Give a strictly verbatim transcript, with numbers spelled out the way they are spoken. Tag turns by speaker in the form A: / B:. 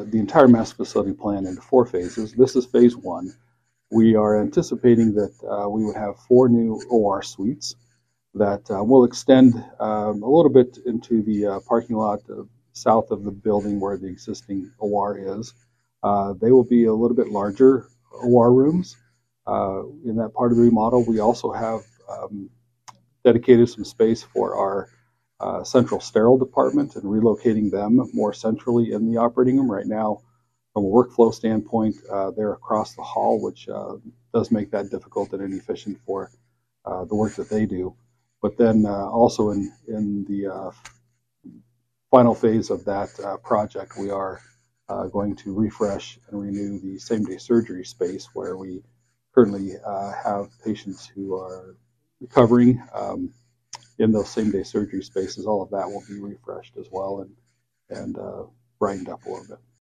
A: the entire master facility plan into four phases. This is phase one. We are anticipating that uh, we would have four new O R suites that uh, will extend um, a little bit into the uh, parking lot uh, south of the building where the existing O R is. Uh, they will be a little bit larger O R rooms. Uh, in that part of the remodel, we also have um, dedicated some space for our uh, central sterile department and relocating them more centrally in the operating room. Right now, from a workflow standpoint, uh, they're across the hall, which uh, does make that difficult and inefficient for uh, the work that they do. But then uh, also in, in the uh, final phase of that uh, project, we are uh, going to refresh and renew the same-day surgery space where we currently uh, have patients who are recovering um, in those same-day surgery spaces. All of that will be refreshed as well and, and uh, brightened up a little bit.